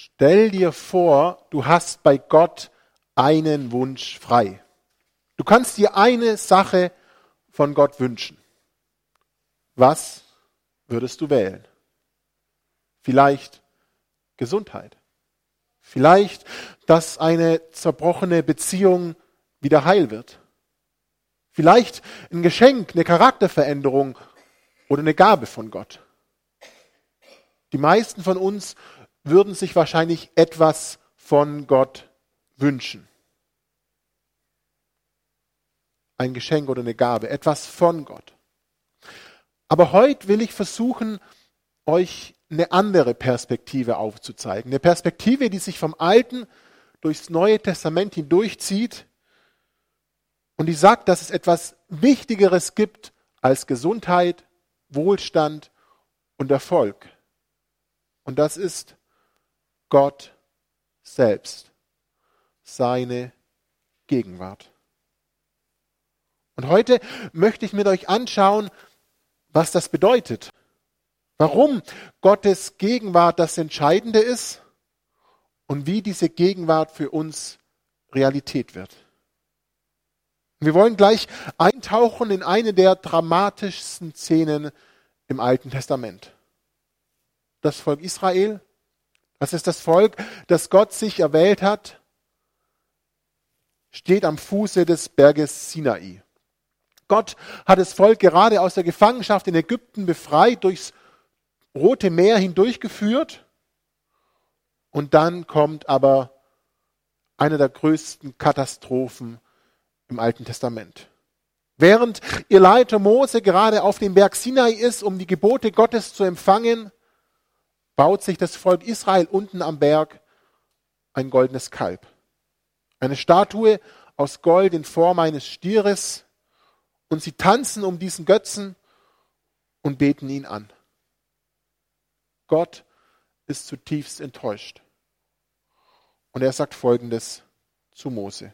Stell dir vor, du hast bei Gott einen Wunsch frei. Du kannst dir eine Sache von Gott wünschen. Was würdest du wählen? Vielleicht Gesundheit. Vielleicht, dass eine zerbrochene Beziehung wieder heil wird. Vielleicht ein Geschenk, eine Charakterveränderung oder eine Gabe von Gott. Die meisten von uns würden sich wahrscheinlich etwas von Gott wünschen. Ein Geschenk oder eine Gabe, etwas von Gott. Aber heute will ich versuchen, euch eine andere Perspektive aufzuzeigen. Eine Perspektive, die sich vom Alten durchs Neue Testament hindurchzieht und die sagt, dass es etwas Wichtigeres gibt als Gesundheit, Wohlstand und Erfolg. Und das ist Gott selbst, seine Gegenwart. Und heute möchte ich mit euch anschauen, was das bedeutet. Warum Gottes Gegenwart das Entscheidende ist und wie diese Gegenwart für uns Realität wird. Wir wollen gleich eintauchen in eine der dramatischsten Szenen im Alten Testament. Das Volk Israel, das ist das Volk, das Gott sich erwählt hat, steht am Fuße des Berges Sinai. Gott hat das Volk gerade aus der Gefangenschaft in Ägypten befreit, durchs Rote Meer hindurchgeführt. Und dann kommt aber eine der größten Katastrophen im Alten Testament. Während ihr Leiter Mose gerade auf dem Berg Sinai ist, um die Gebote Gottes zu empfangen, baut sich das Volk Israel unten am Berg ein goldenes Kalb. Eine Statue aus Gold in Form eines Stieres. Und sie tanzen um diesen Götzen und beten ihn an. Gott ist zutiefst enttäuscht. Und er sagt Folgendes zu Mose.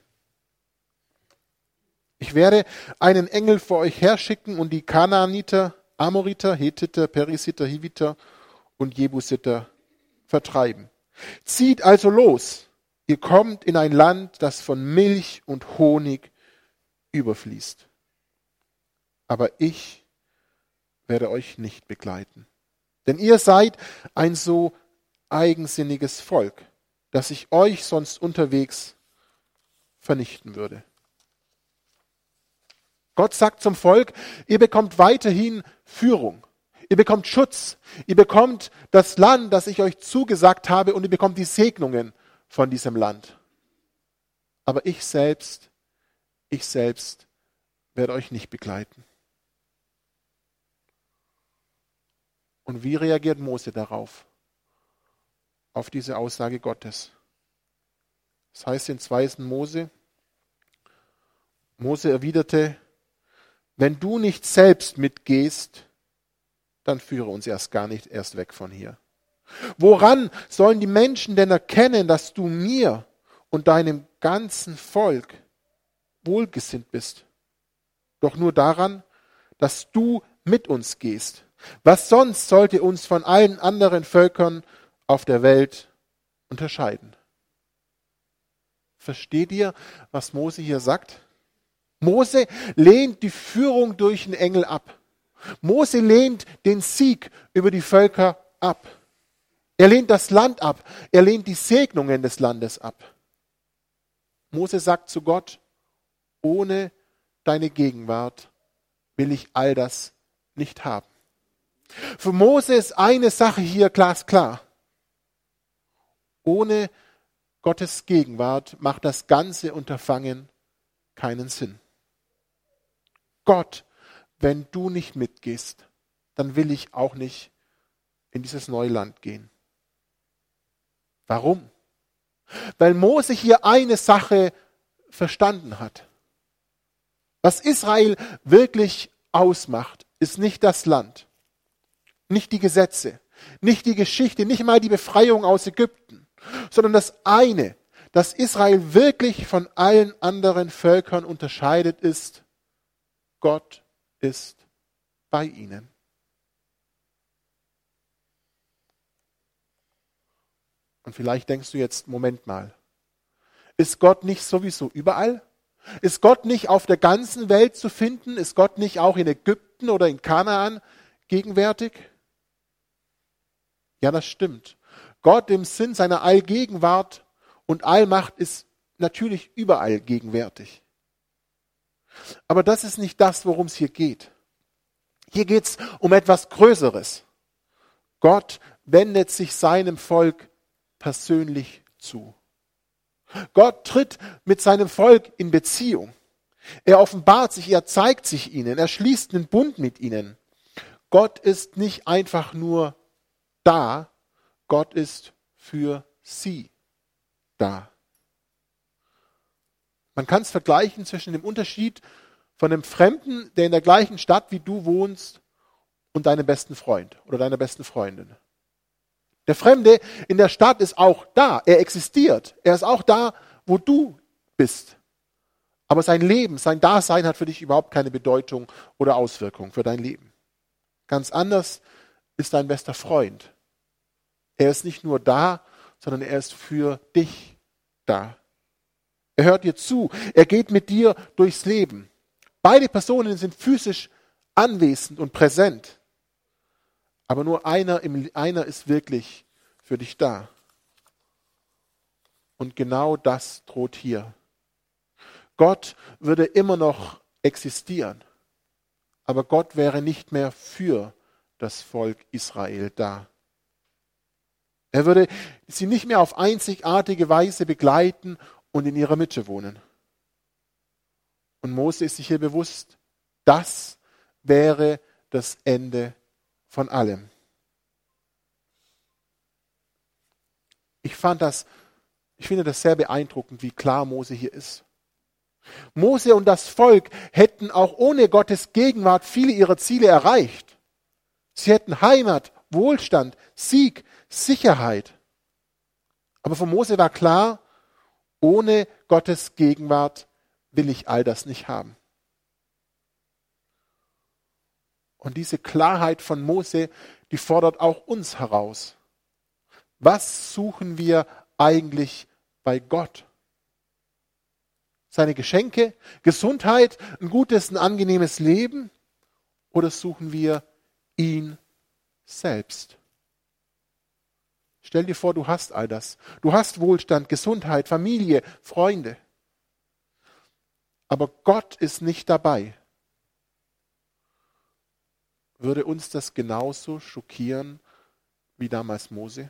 Ich werde einen Engel vor euch herschicken und die Kanaaniter, Amoriter, Hethiter, Perisiter, Hiviter und Jebusiter vertreiben. Zieht also los, ihr kommt in ein Land, das von Milch und Honig überfließt. Aber ich werde euch nicht begleiten. Denn ihr seid ein so eigensinniges Volk, dass ich euch sonst unterwegs vernichten würde. Gott sagt zum Volk, ihr bekommt weiterhin Führung, ihr bekommt Schutz, ihr bekommt das Land, das ich euch zugesagt habe und ihr bekommt die Segnungen von diesem Land. Aber ich selbst werde euch nicht begleiten. Und wie reagiert Mose darauf? Auf diese Aussage Gottes. Das heißt in 2. Mose, Mose erwiderte, wenn du nicht selbst mitgehst, dann führe uns erst weg von hier. Woran sollen die Menschen denn erkennen, dass du mir und deinem ganzen Volk wohlgesinnt bist? Doch nur daran, dass du mit uns gehst. Was sonst sollte uns von allen anderen Völkern auf der Welt unterscheiden? Versteht ihr, was Mose hier sagt? Mose lehnt die Führung durch den Engel ab. Mose lehnt den Sieg über die Völker ab. Er lehnt das Land ab. Er lehnt die Segnungen des Landes ab. Mose sagt zu Gott, ohne deine Gegenwart will ich all das nicht haben. Für Mose ist eine Sache hier glasklar. Ohne Gottes Gegenwart macht das ganze Unterfangen keinen Sinn. Gott, wenn du nicht mitgehst, dann will ich auch nicht in dieses neue Land gehen. Warum? Weil Mose hier eine Sache verstanden hat. Was Israel wirklich ausmacht, ist nicht das Land, nicht die Gesetze, nicht die Geschichte, nicht mal die Befreiung aus Ägypten, sondern das eine, das Israel wirklich von allen anderen Völkern unterscheidet, ist, Gott ist bei ihnen. Und vielleicht denkst du jetzt, Moment mal, ist Gott nicht sowieso überall? Ist Gott nicht auf der ganzen Welt zu finden? Ist Gott nicht auch in Ägypten oder in Kanaan gegenwärtig? Ja, das stimmt. Gott im Sinn seiner Allgegenwart und Allmacht ist natürlich überall gegenwärtig. Aber das ist nicht das, worum es hier geht. Hier geht es um etwas Größeres. Gott wendet sich seinem Volk persönlich zu. Gott tritt mit seinem Volk in Beziehung. Er offenbart sich, er zeigt sich ihnen, er schließt einen Bund mit ihnen. Gott ist nicht einfach nur da, Gott ist für sie da. Man kann es vergleichen zwischen dem Unterschied von einem Fremden, der in der gleichen Stadt wie du wohnst, und deinem besten Freund oder deiner besten Freundin. Der Fremde in der Stadt ist auch da, er existiert. Er ist auch da, wo du bist. Aber sein Leben, sein Dasein hat für dich überhaupt keine Bedeutung oder Auswirkung für dein Leben. Ganz anders ist dein bester Freund. Er ist nicht nur da, sondern er ist für dich da. Er hört dir zu, er geht mit dir durchs Leben. Beide Personen sind physisch anwesend und präsent. Aber nur einer ist wirklich für dich da. Und genau das droht hier. Gott würde immer noch existieren, aber Gott wäre nicht mehr für das Volk Israel da. Er würde sie nicht mehr auf einzigartige Weise begleiten und in ihrer Mitte wohnen. Und Mose ist sich hier bewusst, das wäre das Ende von allem. Ich finde das sehr beeindruckend, wie klar Mose hier ist. Mose und das Volk hätten auch ohne Gottes Gegenwart viele ihrer Ziele erreicht. Sie hätten Heimat, Wohlstand, Sieg, Sicherheit. Aber für Mose war klar, ohne Gottes Gegenwart will ich all das nicht haben. Und diese Klarheit von Mose, die fordert auch uns heraus. Was suchen wir eigentlich bei Gott? Seine Geschenke, Gesundheit, ein gutes, ein angenehmes Leben? Oder suchen wir ihn selbst? Stell dir vor, du hast all das. Du hast Wohlstand, Gesundheit, Familie, Freunde. Aber Gott ist nicht dabei. Würde uns das genauso schockieren wie damals Mose?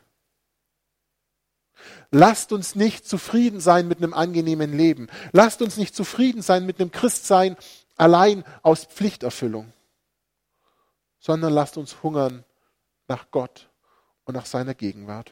Lasst uns nicht zufrieden sein mit einem angenehmen Leben. Lasst uns nicht zufrieden sein mit einem Christsein allein aus Pflichterfüllung, sondern lasst uns hungern nach Gott und nach seiner Gegenwart.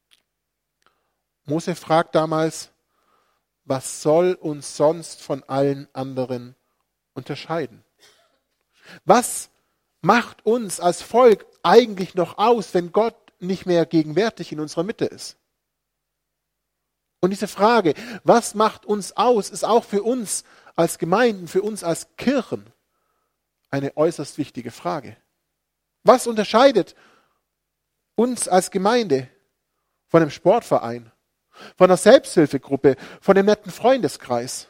Mose fragt damals, was soll uns sonst von allen anderen unterscheiden? Was macht uns als Volk eigentlich noch aus, wenn Gott nicht mehr gegenwärtig in unserer Mitte ist? Und diese Frage, was macht uns aus, ist auch für uns als Gemeinden, für uns als Kirchen eine äußerst wichtige Frage. Was unterscheidet uns als Gemeinde von einem Sportverein, von einer Selbsthilfegruppe, von einem netten Freundeskreis?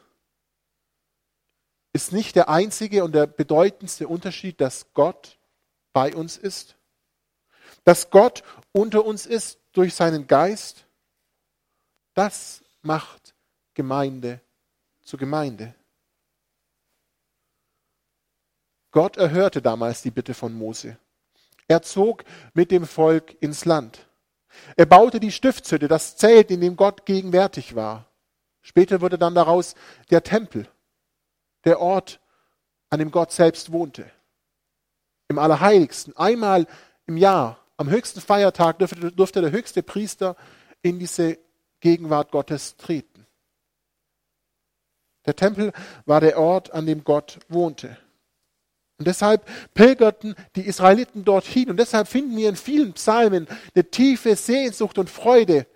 Ist nicht der einzige und der bedeutendste Unterschied, dass Gott bei uns ist? Dass Gott unter uns ist durch seinen Geist? Das macht Gemeinde zu Gemeinde. Gott erhörte damals die Bitte von Mose. Er zog mit dem Volk ins Land. Er baute die Stiftshütte, das Zelt, in dem Gott gegenwärtig war. Später wurde dann daraus der Tempel, der Ort, an dem Gott selbst wohnte. Im Allerheiligsten, einmal im Jahr, am höchsten Feiertag, durfte der höchste Priester in diese Gegenwart Gottes treten. Der Tempel war der Ort, an dem Gott wohnte. Und deshalb pilgerten die Israeliten dorthin. Und deshalb finden wir in vielen Psalmen eine tiefe Sehnsucht und Freude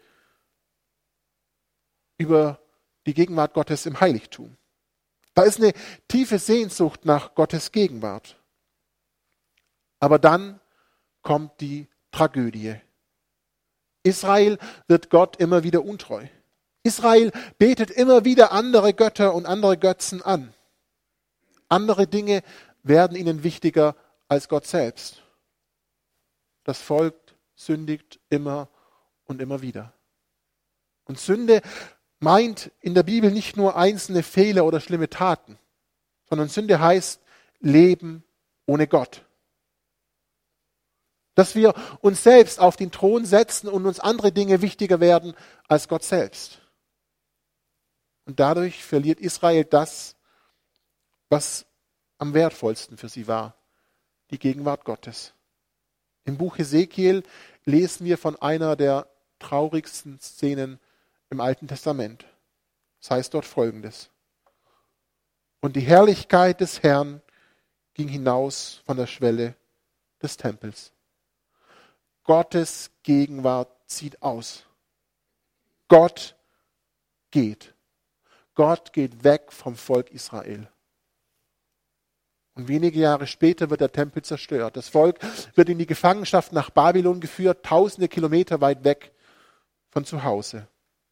über die Gegenwart Gottes im Heiligtum. Da ist eine tiefe Sehnsucht nach Gottes Gegenwart. Aber dann kommt die Tragödie. Israel wird Gott immer wieder untreu. Israel betet immer wieder andere Götter und andere Götzen an. Andere Dinge werden ihnen wichtiger als Gott selbst. Das Volk sündigt immer und immer wieder. Und Sünde meint in der Bibel nicht nur einzelne Fehler oder schlimme Taten, sondern Sünde heißt Leben ohne Gott. Dass wir uns selbst auf den Thron setzen und uns andere Dinge wichtiger werden als Gott selbst. Und dadurch verliert Israel das, was am wertvollsten für sie war, die Gegenwart Gottes. Im Buch Hesekiel lesen wir von einer der traurigsten Szenen im Alten Testament. Das heißt dort Folgendes: Und die Herrlichkeit des Herrn ging hinaus von der Schwelle des Tempels. Gottes Gegenwart zieht aus. Gott geht. Gott geht weg vom Volk Israel. Und wenige Jahre später wird der Tempel zerstört. Das Volk wird in die Gefangenschaft nach Babylon geführt, tausende Kilometer weit weg von zu Hause.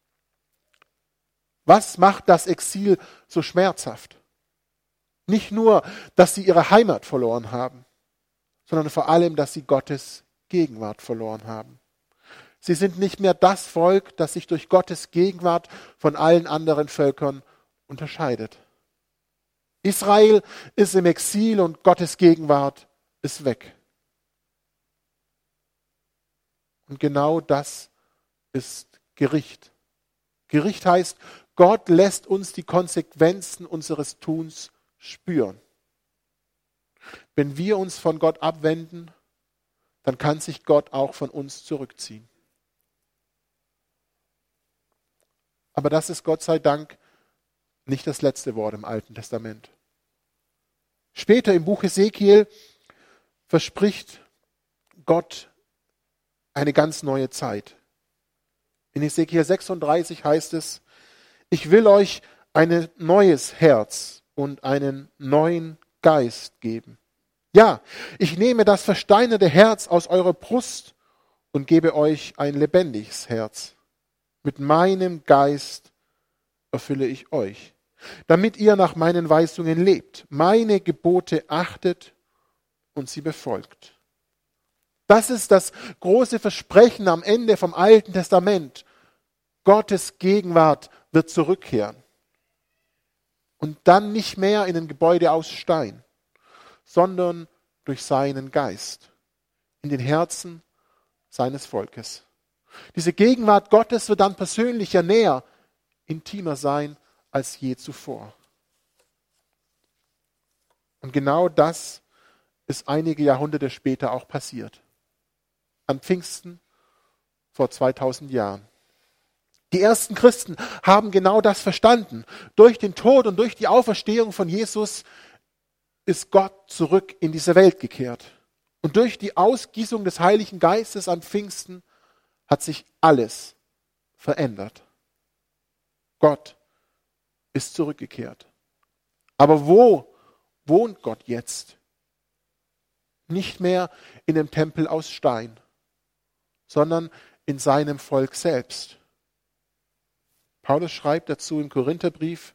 Was macht das Exil so schmerzhaft? Nicht nur, dass sie ihre Heimat verloren haben, sondern vor allem, dass sie Gottes Gegenwart verloren haben. Sie sind nicht mehr das Volk, das sich durch Gottes Gegenwart von allen anderen Völkern unterscheidet. Israel ist im Exil und Gottes Gegenwart ist weg. Und genau das ist Gericht. Gericht heißt, Gott lässt uns die Konsequenzen unseres Tuns spüren. Wenn wir uns von Gott abwenden, dann kann sich Gott auch von uns zurückziehen. Aber das ist Gott sei Dank nicht das letzte Wort im Alten Testament. Später im Buch Hesekiel verspricht Gott eine ganz neue Zeit. In Hesekiel 36 heißt es: Ich will euch ein neues Herz und einen neuen Geist geben. Ja, ich nehme das versteinerte Herz aus eurer Brust und gebe euch ein lebendiges Herz. Mit meinem Geist erfülle ich euch, damit ihr nach meinen Weisungen lebt, meine Gebote achtet und sie befolgt. Das ist das große Versprechen am Ende vom Alten Testament. Gottes Gegenwart wird zurückkehren. Und dann nicht mehr in ein Gebäude aus Stein, sondern durch seinen Geist in den Herzen seines Volkes. Diese Gegenwart Gottes wird dann persönlicher, näher, intimer sein als je zuvor. Und genau das ist einige Jahrhunderte später auch passiert. An Pfingsten vor 2000 Jahren. Die ersten Christen haben genau das verstanden. Durch den Tod und durch die Auferstehung von Jesus ist Gott zurück in diese Welt gekehrt. Und durch die Ausgießung des Heiligen Geistes an Pfingsten hat sich alles verändert. Gott ist zurückgekehrt. Aber wo wohnt Gott jetzt? Nicht mehr in dem Tempel aus Stein, sondern in seinem Volk selbst. Paulus schreibt dazu im Korintherbrief: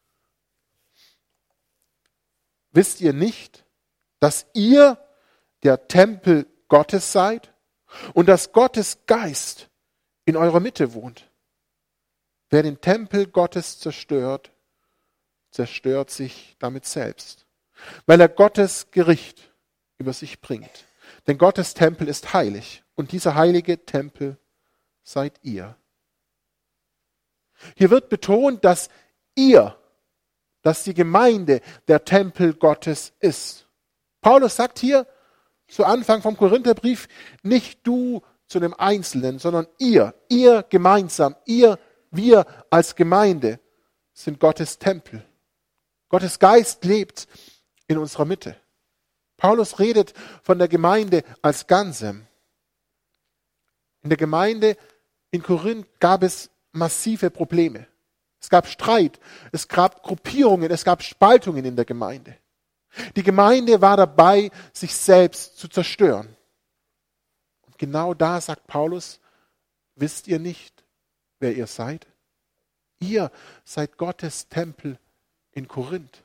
Wisst ihr nicht, dass ihr der Tempel Gottes seid und dass Gottes Geist in eurer Mitte wohnt? Wer den Tempel Gottes zerstört, zerstört sich damit selbst, weil er Gottes Gericht über sich bringt. Denn Gottes Tempel ist heilig und dieser heilige Tempel seid ihr. Hier wird betont, dass die Gemeinde der Tempel Gottes ist. Paulus sagt hier zu Anfang vom Korintherbrief, nicht du zu einem Einzelnen, sondern ihr gemeinsam, wir als Gemeinde sind Gottes Tempel. Gottes Geist lebt in unserer Mitte. Paulus redet von der Gemeinde als Ganzem. In der Gemeinde in Korinth gab es massive Probleme. Es gab Streit, es gab Gruppierungen, es gab Spaltungen in der Gemeinde. Die Gemeinde war dabei, sich selbst zu zerstören. Und genau da sagt Paulus, Wisst ihr nicht, wer ihr seid? Ihr seid Gottes Tempel in Korinth.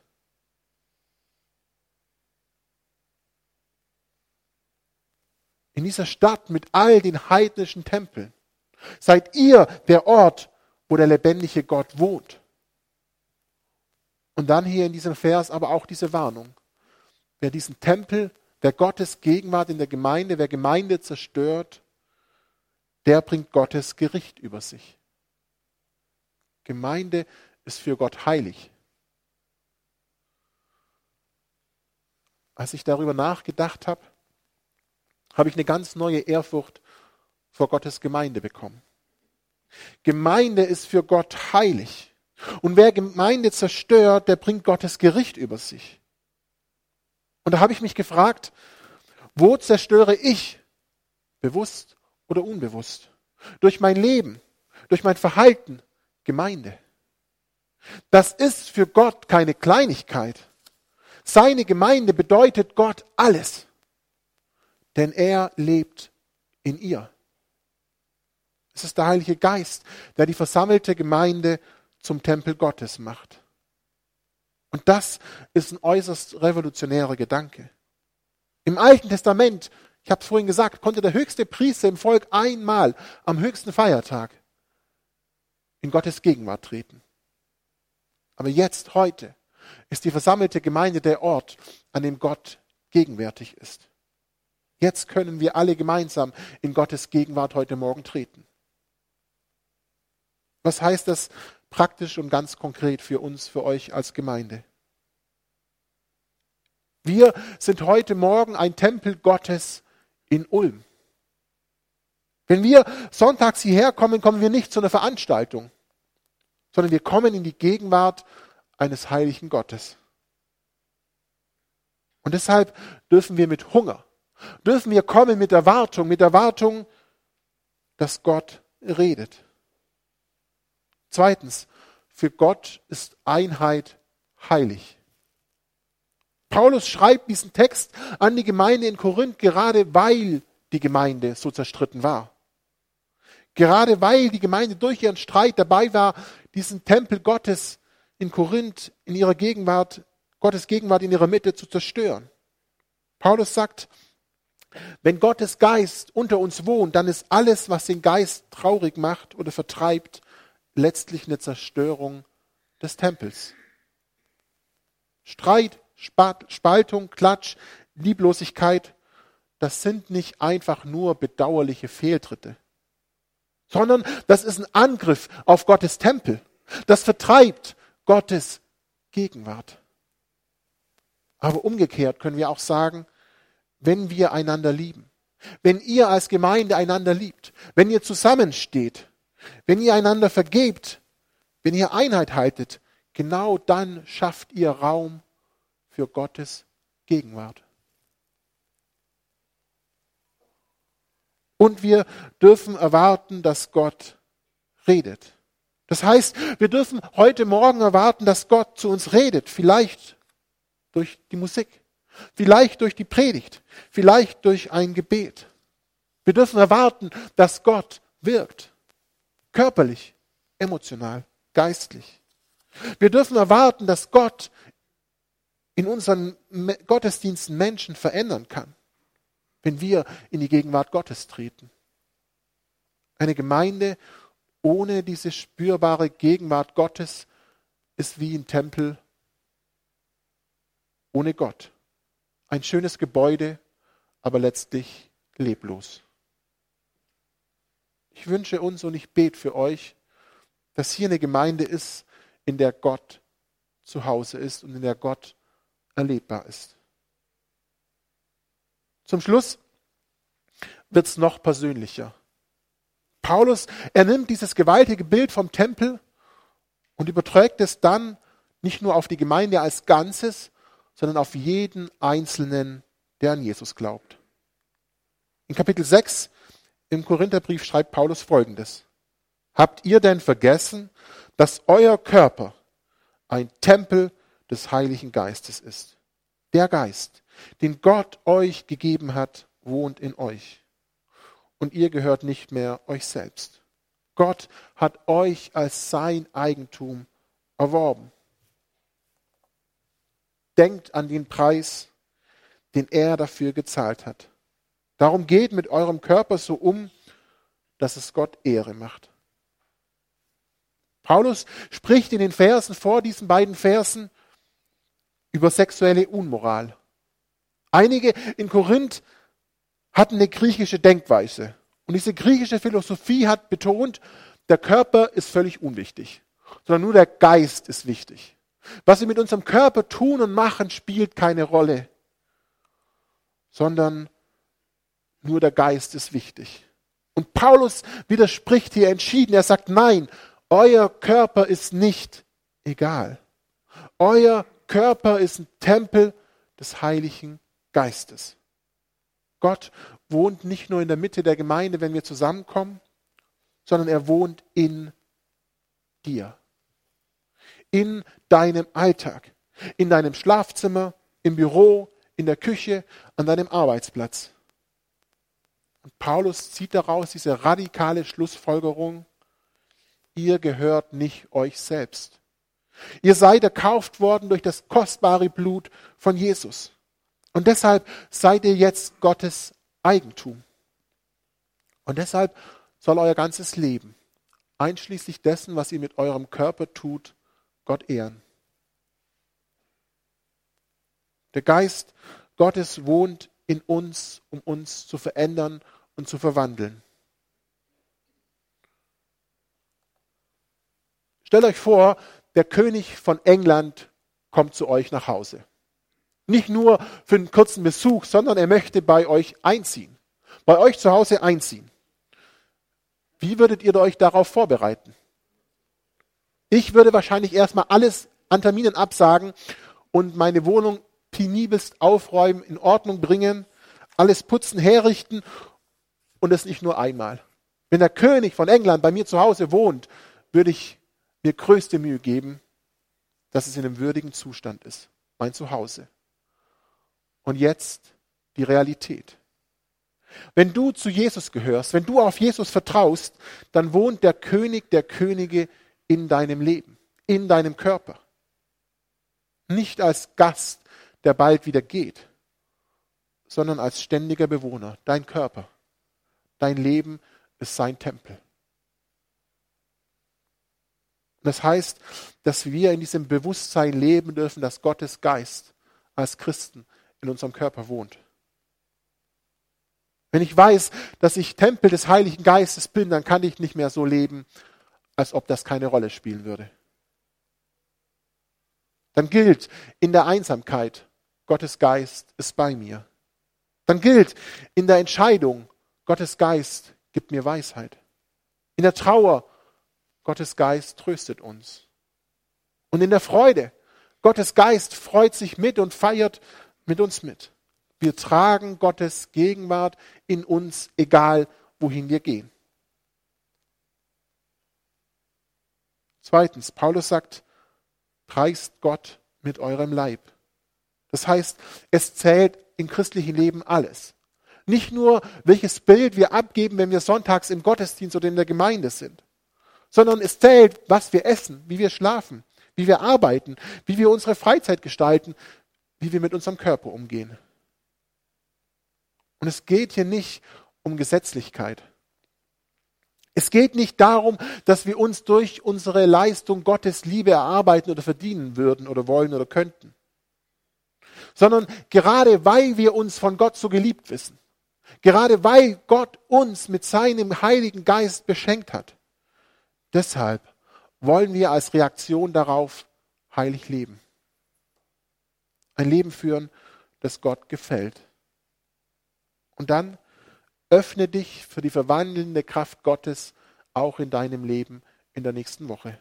In dieser Stadt mit all den heidnischen Tempeln seid ihr der Ort, wo der lebendige Gott wohnt. Und dann hier in diesem Vers aber auch diese Warnung. Wer diesen Tempel, wer Gottes Gegenwart in der Gemeinde, wer Gemeinde zerstört, der bringt Gottes Gericht über sich. Gemeinde ist für Gott heilig. Als ich darüber nachgedacht habe, habe ich eine ganz neue Ehrfurcht vor Gottes Gemeinde bekommen. Gemeinde ist für Gott heilig. Und wer Gemeinde zerstört, der bringt Gottes Gericht über sich. Und da habe ich mich gefragt, wo zerstöre ich, bewusst oder unbewusst, durch mein Leben, durch mein Verhalten, Gemeinde? Das ist für Gott keine Kleinigkeit. Seine Gemeinde bedeutet Gott alles, denn er lebt in ihr. Es ist der Heilige Geist, der die versammelte Gemeinde zum Tempel Gottes macht. Und das ist ein äußerst revolutionärer Gedanke. Im Alten Testament, ich habe es vorhin gesagt, konnte der höchste Priester im Volk einmal am höchsten Feiertag in Gottes Gegenwart treten. Aber jetzt, heute, ist die versammelte Gemeinde der Ort, an dem Gott gegenwärtig ist. Jetzt können wir alle gemeinsam in Gottes Gegenwart heute Morgen treten. Was heißt das praktisch und ganz konkret für uns, für euch als Gemeinde? Wir sind heute Morgen ein Tempel Gottes in Ulm. Wenn wir sonntags hierher kommen, kommen wir nicht zu einer Veranstaltung, sondern wir kommen in die Gegenwart eines heiligen Gottes. Und deshalb dürfen wir mit Hunger, dürfen wir kommen mit Erwartung, dass Gott redet. Zweitens, für Gott ist Einheit heilig. Paulus schreibt diesen Text an die Gemeinde in Korinth, gerade weil die Gemeinde so zerstritten war. Gerade weil die Gemeinde durch ihren Streit dabei war, diesen Tempel Gottes in Korinth, in ihrer Gegenwart, Gottes Gegenwart in ihrer Mitte zu zerstören. Paulus sagt, wenn Gottes Geist unter uns wohnt, dann ist alles, was den Geist traurig macht oder vertreibt, letztlich eine Zerstörung des Tempels. Streit, Spaltung, Klatsch, Lieblosigkeit, das sind nicht einfach nur bedauerliche Fehltritte, sondern das ist ein Angriff auf Gottes Tempel. Das vertreibt Gottes Gegenwart. Aber umgekehrt können wir auch sagen, wenn wir einander lieben, wenn ihr als Gemeinde einander liebt, wenn ihr zusammensteht, wenn ihr einander vergebt, wenn ihr Einheit haltet, genau dann schafft ihr Raum für Gottes Gegenwart. Und wir dürfen erwarten, dass Gott redet. Das heißt, wir dürfen heute Morgen erwarten, dass Gott zu uns redet. Vielleicht durch die Musik, vielleicht durch die Predigt, vielleicht durch ein Gebet. Wir dürfen erwarten, dass Gott wirkt. Körperlich, emotional, geistlich. Wir dürfen erwarten, dass Gott in unseren Gottesdiensten Menschen verändern kann, wenn wir in die Gegenwart Gottes treten. Eine Gemeinde ohne diese spürbare Gegenwart Gottes ist wie ein Tempel ohne Gott. Ein schönes Gebäude, aber letztlich leblos. Ich wünsche uns und ich bete für euch, dass hier eine Gemeinde ist, in der Gott zu Hause ist und in der Gott erlebbar ist. Zum Schluss wird es noch persönlicher. Paulus, er nimmt dieses gewaltige Bild vom Tempel und überträgt es dann nicht nur auf die Gemeinde als Ganzes, sondern auf jeden Einzelnen, der an Jesus glaubt. In Kapitel 6 im Korintherbrief schreibt Paulus Folgendes: Habt ihr denn vergessen, dass euer Körper ein Tempel des Heiligen Geistes ist? Der Geist, den Gott euch gegeben hat, wohnt in euch. Und ihr gehört nicht mehr euch selbst. Gott hat euch als sein Eigentum erworben. Denkt an den Preis, den er dafür gezahlt hat. Darum geht mit eurem Körper so um, dass es Gott Ehre macht. Paulus spricht in den Versen vor diesen beiden Versen über sexuelle Unmoral. Einige in Korinth hatten eine griechische Denkweise. Und diese griechische Philosophie hat betont, der Körper ist völlig unwichtig, sondern nur der Geist ist wichtig. Was wir mit unserem Körper tun und machen, spielt keine Rolle, sondern nur der Geist ist wichtig. Und Paulus widerspricht hier entschieden. Er sagt, nein, euer Körper ist nicht egal. Euer Körper ist ein Tempel des Heiligen Geistes. Gott wohnt nicht nur in der Mitte der Gemeinde, wenn wir zusammenkommen, sondern er wohnt in dir. In deinem Alltag, in deinem Schlafzimmer, im Büro, in der Küche, an deinem Arbeitsplatz. Und Paulus zieht daraus diese radikale Schlussfolgerung, ihr gehört nicht euch selbst. Ihr seid erkauft worden durch das kostbare Blut von Jesus. Und deshalb seid ihr jetzt Gottes Eigentum. Und deshalb soll euer ganzes Leben, einschließlich dessen, was ihr mit eurem Körper tut, Gott ehren. Der Geist Gottes wohnt in uns, um uns zu verändern und zu verwandeln. Stellt euch vor, der König von England kommt zu euch nach Hause. Nicht nur für einen kurzen Besuch, sondern er möchte bei euch einziehen. Bei euch zu Hause einziehen. Wie würdet ihr euch darauf vorbereiten? Ich würde wahrscheinlich erstmal alles an Terminen absagen und meine Wohnung penibelst aufräumen, in Ordnung bringen, alles putzen, herrichten und das nicht nur einmal. Wenn der König von England bei mir zu Hause wohnt, würde ich mir größte Mühe geben, dass es in einem würdigen Zustand ist. Mein Zuhause. Und jetzt die Realität. Wenn du zu Jesus gehörst, wenn du auf Jesus vertraust, dann wohnt der König der Könige in deinem Leben, in deinem Körper. Nicht als Gast, der bald wieder geht, sondern als ständiger Bewohner, dein Körper. Dein Leben ist sein Tempel. Das heißt, dass wir in diesem Bewusstsein leben dürfen, dass Gottes Geist als Christen in unserem Körper wohnt. Wenn ich weiß, dass ich Tempel des Heiligen Geistes bin, dann kann ich nicht mehr so leben, als ob das keine Rolle spielen würde. Dann gilt in der Einsamkeit, Gottes Geist ist bei mir. Dann gilt in der Entscheidung, Gottes Geist gibt mir Weisheit. In der Trauer, Gottes Geist tröstet uns. Und in der Freude, Gottes Geist freut sich mit und feiert mit uns mit. Wir tragen Gottes Gegenwart in uns, egal wohin wir gehen. Zweitens, Paulus sagt, preist Gott mit eurem Leib. Das heißt, es zählt im christlichen Leben alles. Nicht nur, welches Bild wir abgeben, wenn wir sonntags im Gottesdienst oder in der Gemeinde sind, sondern es zählt, was wir essen, wie wir schlafen, wie wir arbeiten, wie wir unsere Freizeit gestalten, wie wir mit unserem Körper umgehen. Und es geht hier nicht um Gesetzlichkeit. Es geht nicht darum, dass wir uns durch unsere Leistung Gottes Liebe erarbeiten oder verdienen würden oder wollen oder könnten. Sondern gerade weil wir uns von Gott so geliebt wissen, gerade weil Gott uns mit seinem Heiligen Geist beschenkt hat, deshalb wollen wir als Reaktion darauf heilig leben. Ein Leben führen, das Gott gefällt. Und dann öffne dich für die verwandelnde Kraft Gottes auch in deinem Leben in der nächsten Woche.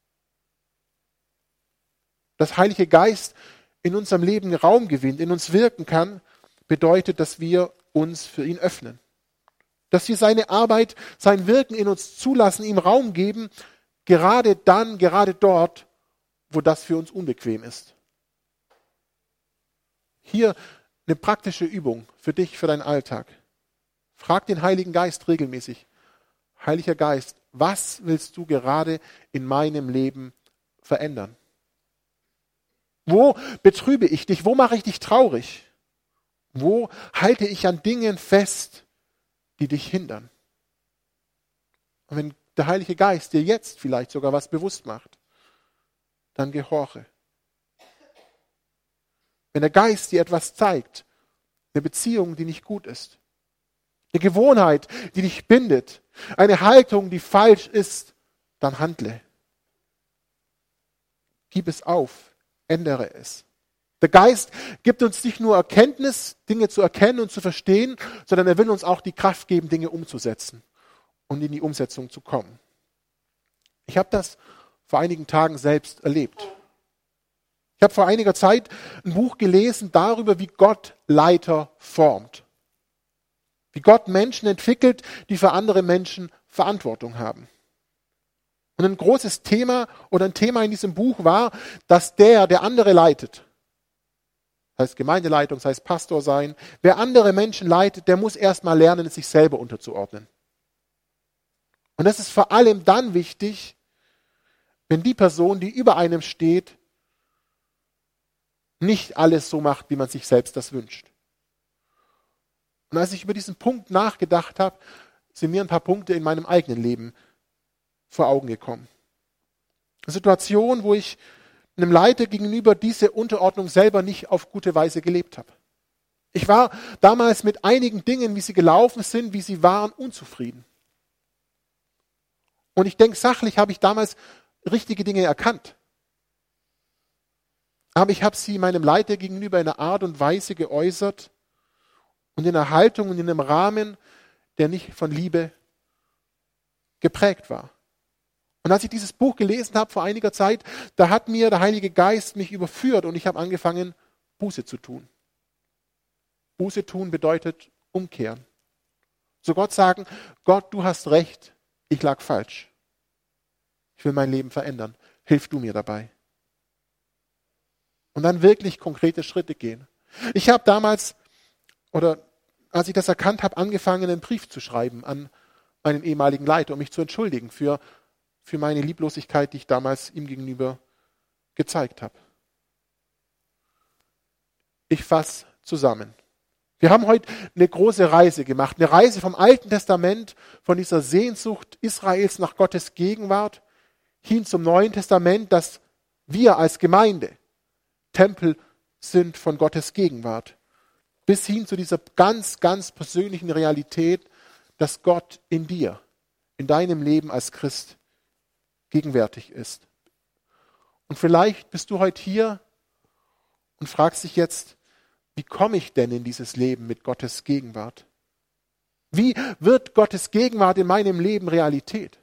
Dass Heilige Geist in unserem Leben Raum gewinnt, in uns wirken kann, bedeutet, dass wir uns für ihn öffnen. Dass wir seine Arbeit, sein Wirken in uns zulassen, ihm Raum geben, gerade dann, gerade dort, wo das für uns unbequem ist. Hier eine praktische Übung für dich, für deinen Alltag. Frag den Heiligen Geist regelmäßig. Heiliger Geist, was willst du gerade in meinem Leben verändern? Wo betrübe ich dich? Wo mache ich dich traurig? Wo halte ich an Dingen fest, die dich hindern? Und wenn der Heilige Geist dir jetzt vielleicht sogar was bewusst macht, dann gehorche. Wenn der Geist dir etwas zeigt, eine Beziehung, die nicht gut ist, eine Gewohnheit, die dich bindet, eine Haltung, die falsch ist, dann handle. Gib es auf, ändere es. Der Geist gibt uns nicht nur Erkenntnis, Dinge zu erkennen und zu verstehen, sondern er will uns auch die Kraft geben, Dinge umzusetzen und in die Umsetzung zu kommen. Ich habe das vor einigen Tagen selbst erlebt. Ich habe vor einiger Zeit ein Buch gelesen darüber, wie Gott Leiter formt. Wie Gott Menschen entwickelt, die für andere Menschen Verantwortung haben. Und ein großes Thema oder ein Thema in diesem Buch war, dass der andere leitet. Das heißt Gemeindeleitung, das heißt Pastor sein. Wer andere Menschen leitet, der muss erstmal lernen, es sich selber unterzuordnen. Und das ist vor allem dann wichtig, wenn die Person, die über einem steht, nicht alles so macht, wie man sich selbst das wünscht. Und als ich über diesen Punkt nachgedacht habe, sind mir ein paar Punkte in meinem eigenen Leben vor Augen gekommen. Eine Situation, wo ich einem Leiter gegenüber diese Unterordnung selber nicht auf gute Weise gelebt habe. Ich war damals mit einigen Dingen, wie sie gelaufen sind, wie sie waren, unzufrieden. Und ich denke, sachlich habe ich damals richtige Dinge erkannt. Aber ich habe sie meinem Leiter gegenüber in einer Art und Weise geäußert und in einer Haltung und in einem Rahmen, der nicht von Liebe geprägt war. Und als ich dieses Buch gelesen habe vor einiger Zeit, da hat mir der Heilige Geist mich überführt und ich habe angefangen, Buße zu tun. Buße tun bedeutet umkehren. Zu Gott sagen, Gott, du hast recht, ich lag falsch. Ich will mein Leben verändern. Hilf du mir dabei. Und dann wirklich konkrete Schritte gehen. Ich habe damals, oder als ich das erkannt habe, angefangen, einen Brief zu schreiben an meinen ehemaligen Leiter, um mich zu entschuldigen für meine Lieblosigkeit, die ich damals ihm gegenüber gezeigt habe. Ich fasse zusammen. Wir haben heute eine große Reise gemacht, eine Reise vom Alten Testament, von dieser Sehnsucht Israels nach Gottes Gegenwart, hin zum Neuen Testament, dass wir als Gemeinde Tempel sind von Gottes Gegenwart, bis hin zu dieser ganz, ganz persönlichen Realität, dass Gott in dir, in deinem Leben als Christ gegenwärtig ist. Und vielleicht bist du heute hier und fragst dich jetzt, wie komme ich denn in dieses Leben mit Gottes Gegenwart? Wie wird Gottes Gegenwart in meinem Leben Realität?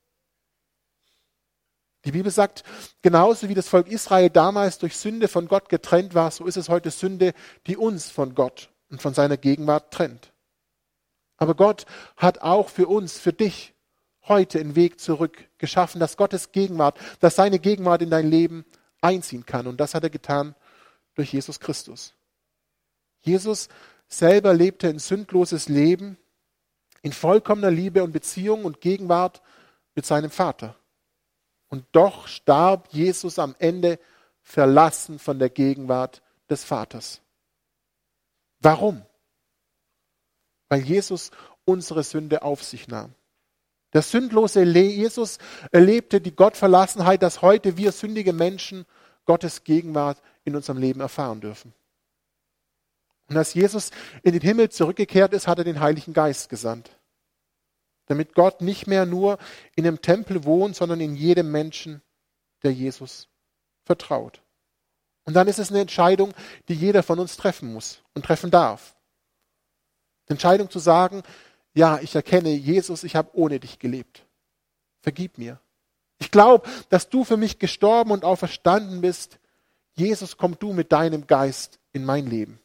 Die Bibel sagt, genauso wie das Volk Israel damals durch Sünde von Gott getrennt war, so ist es heute Sünde, die uns von Gott und von seiner Gegenwart trennt. Aber Gott hat auch für uns, für dich, heute einen Weg zurück geschaffen, dass Gottes Gegenwart, dass seine Gegenwart in dein Leben einziehen kann. Und das hat er getan durch Jesus Christus. Jesus selber lebte ein sündloses Leben in vollkommener Liebe und Beziehung und Gegenwart mit seinem Vater. Und doch starb Jesus am Ende verlassen von der Gegenwart des Vaters. Warum? Weil Jesus unsere Sünde auf sich nahm. Der sündlose Jesus erlebte die Gottverlassenheit, dass heute wir sündige Menschen Gottes Gegenwart in unserem Leben erfahren dürfen. Und als Jesus in den Himmel zurückgekehrt ist, hat er den Heiligen Geist gesandt. Damit Gott nicht mehr nur in einem Tempel wohnt, sondern in jedem Menschen, der Jesus vertraut. Und dann ist es eine Entscheidung, die jeder von uns treffen muss und treffen darf. Die Entscheidung zu sagen, ja, ich erkenne, Jesus, ich habe ohne dich gelebt. Vergib mir. Ich glaube, dass du für mich gestorben und auferstanden bist. Jesus, komm du mit deinem Geist in mein Leben.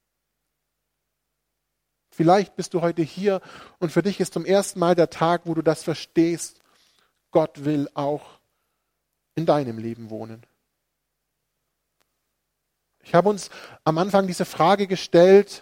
Vielleicht bist du heute hier und für dich ist zum ersten Mal der Tag, wo du das verstehst. Gott will auch in deinem Leben wohnen. Ich habe uns am Anfang diese Frage gestellt.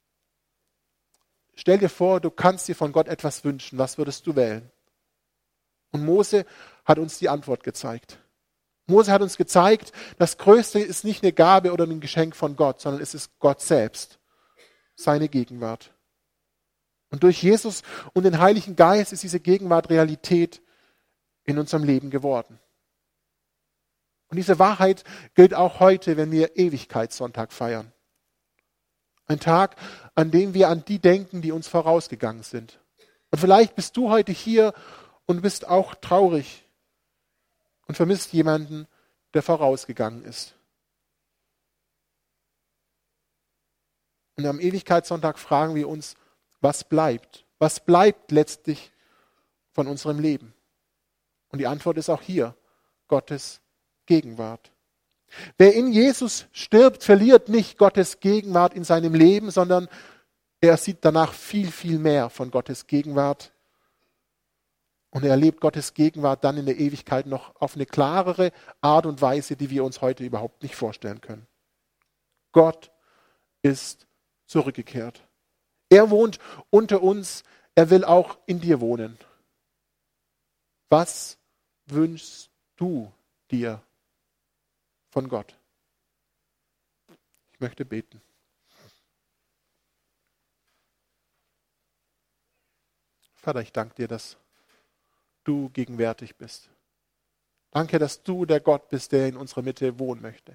Stell dir vor, du kannst dir von Gott etwas wünschen. Was würdest du wählen? Und Mose hat uns die Antwort gezeigt. Mose hat uns gezeigt, das Größte ist nicht eine Gabe oder ein Geschenk von Gott, sondern es ist Gott selbst, seine Gegenwart. Und durch Jesus und den Heiligen Geist ist diese Gegenwart Realität in unserem Leben geworden. Und diese Wahrheit gilt auch heute, wenn wir Ewigkeitssonntag feiern. Ein Tag, an dem wir an die denken, die uns vorausgegangen sind. Und vielleicht bist du heute hier und bist auch traurig und vermisst jemanden, der vorausgegangen ist. Und am Ewigkeitssonntag fragen wir uns, was bleibt? Was bleibt letztlich von unserem Leben? Und die Antwort ist auch hier, Gottes Gegenwart. Wer in Jesus stirbt, verliert nicht Gottes Gegenwart in seinem Leben, sondern er sieht danach viel, viel mehr von Gottes Gegenwart. Und er erlebt Gottes Gegenwart dann in der Ewigkeit noch auf eine klarere Art und Weise, die wir uns heute überhaupt nicht vorstellen können. Gott ist zurückgekehrt. Er wohnt unter uns, er will auch in dir wohnen. Was wünschst du dir von Gott? Ich möchte beten. Vater, ich danke dir, dass du gegenwärtig bist. Danke, dass du der Gott bist, der in unserer Mitte wohnen möchte.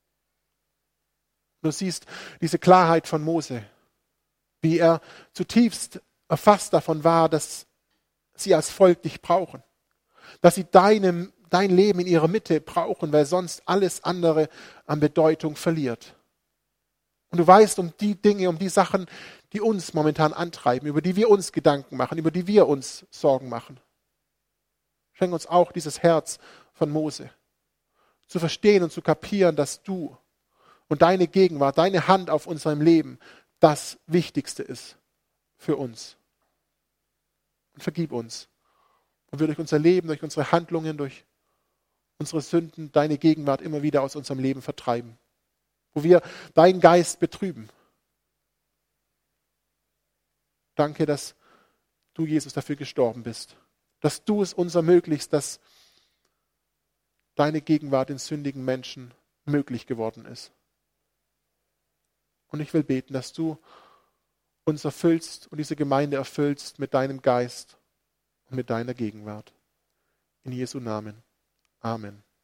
Du siehst diese Klarheit von Mose, wie er zutiefst erfasst davon war, dass sie als Volk dich brauchen. Dass sie dein Leben in ihrer Mitte brauchen, weil sonst alles andere an Bedeutung verliert. Und du weißt um die Dinge, um die Sachen, die uns momentan antreiben, über die wir uns Gedanken machen, über die wir uns Sorgen machen. Schenk uns auch dieses Herz von Mose, zu verstehen und zu kapieren, dass du und deine Gegenwart, deine Hand auf unserem Leben das Wichtigste ist für uns. Und vergib uns, wo wir durch unser Leben, durch unsere Handlungen, durch unsere Sünden deine Gegenwart immer wieder aus unserem Leben vertreiben, wo wir deinen Geist betrüben. Danke, dass du, Jesus, dafür gestorben bist, dass du es uns ermöglichst, dass deine Gegenwart in sündigen Menschen möglich geworden ist. Und ich will beten, dass du uns erfüllst und diese Gemeinde erfüllst mit deinem Geist und mit deiner Gegenwart. In Jesu Namen. Amen.